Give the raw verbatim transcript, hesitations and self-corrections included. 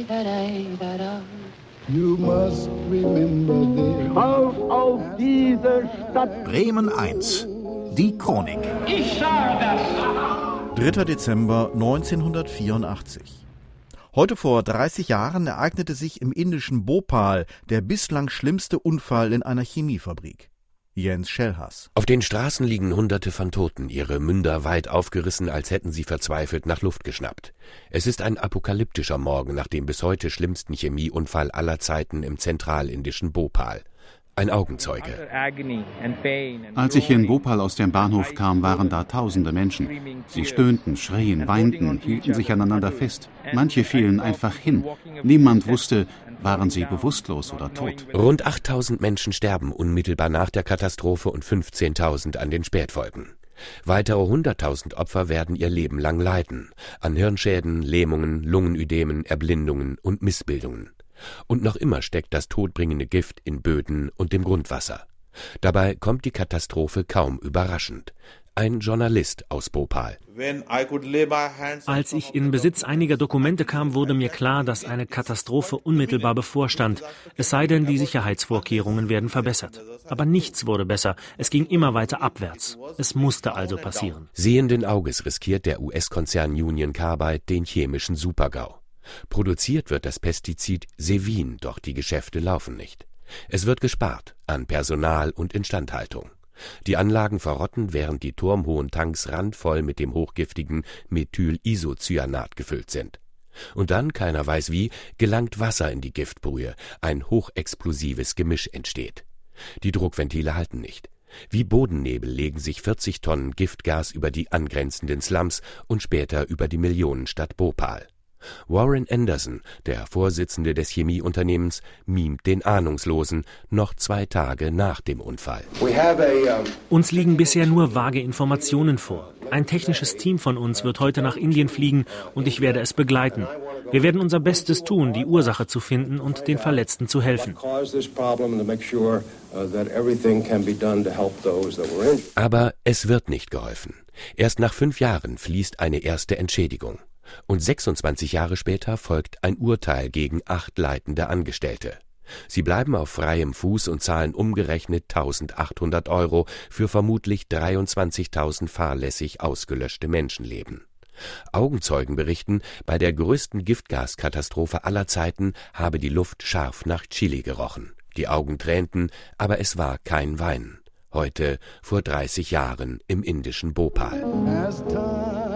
You must remember this. Schaut auf diese Stadt. Bremen eins. Die Chronik. Ich sage das. dritter Dezember neunzehnhundertvierundachtzig. Heute vor dreißig Jahren ereignete sich im indischen Bhopal der bislang schlimmste Unfall in einer Chemiefabrik. Jens Schellhaas. Auf den Straßen liegen Hunderte von Toten, ihre Münder weit aufgerissen, als hätten sie verzweifelt nach Luft geschnappt. Es ist ein apokalyptischer Morgen nach dem bis heute schlimmsten Chemieunfall aller Zeiten im zentralindischen Bhopal. Ein Augenzeuge. Als ich in Bhopal aus dem Bahnhof kam, waren da tausende Menschen. Sie stöhnten, schrien, weinten, hielten sich aneinander fest. Manche fielen einfach hin. Niemand wusste, waren sie bewusstlos oder tot. Rund achttausend Menschen sterben unmittelbar nach der Katastrophe und fünfzehntausend an den Spätfolgen. Weitere hunderttausend Opfer werden ihr Leben lang leiden. An Hirnschäden, Lähmungen, Lungenödemen, Erblindungen und Missbildungen. Und noch immer steckt das todbringende Gift in Böden und dem Grundwasser. Dabei kommt die Katastrophe kaum überraschend. Ein Journalist aus Bhopal. Als ich in Besitz einiger Dokumente kam, wurde mir klar, dass eine Katastrophe unmittelbar bevorstand. Es sei denn, die Sicherheitsvorkehrungen werden verbessert. Aber nichts wurde besser. Es ging immer weiter abwärts. Es musste also passieren. Sehenden Auges riskiert der U S-Konzern Union Carbide den chemischen Super-GAU. Produziert wird das Pestizid Sevin, doch die Geschäfte laufen nicht. Es wird gespart an Personal und Instandhaltung. Die Anlagen verrotten, während die turmhohen Tanks randvoll mit dem hochgiftigen Methylisocyanat gefüllt sind. Und dann, keiner weiß wie, gelangt Wasser in die Giftbrühe, ein hochexplosives Gemisch entsteht. Die Druckventile halten nicht. Wie Bodennebel legen sich vierzig Tonnen Giftgas über die angrenzenden Slums und später über die Millionenstadt Bhopal. Warren Anderson, der Vorsitzende des Chemieunternehmens, mimt den Ahnungslosen noch zwei Tage nach dem Unfall. Uns liegen bisher nur vage Informationen vor. Ein technisches Team von uns wird heute nach Indien fliegen und ich werde es begleiten. Wir werden unser Bestes tun, die Ursache zu finden und den Verletzten zu helfen. Aber es wird nicht geholfen. Erst nach fünf Jahren fließt eine erste Entschädigung. Und sechsundzwanzig Jahre später folgt ein Urteil gegen acht leitende Angestellte. Sie bleiben auf freiem Fuß und zahlen umgerechnet eintausendachthundert Euro für vermutlich dreiundzwanzigtausend fahrlässig ausgelöschte Menschenleben. Augenzeugen berichten, bei der größten Giftgaskatastrophe aller Zeiten habe die Luft scharf nach Chili gerochen. Die Augen tränten, aber es war kein Weinen. Heute, vor dreißig Jahren, im indischen Bhopal.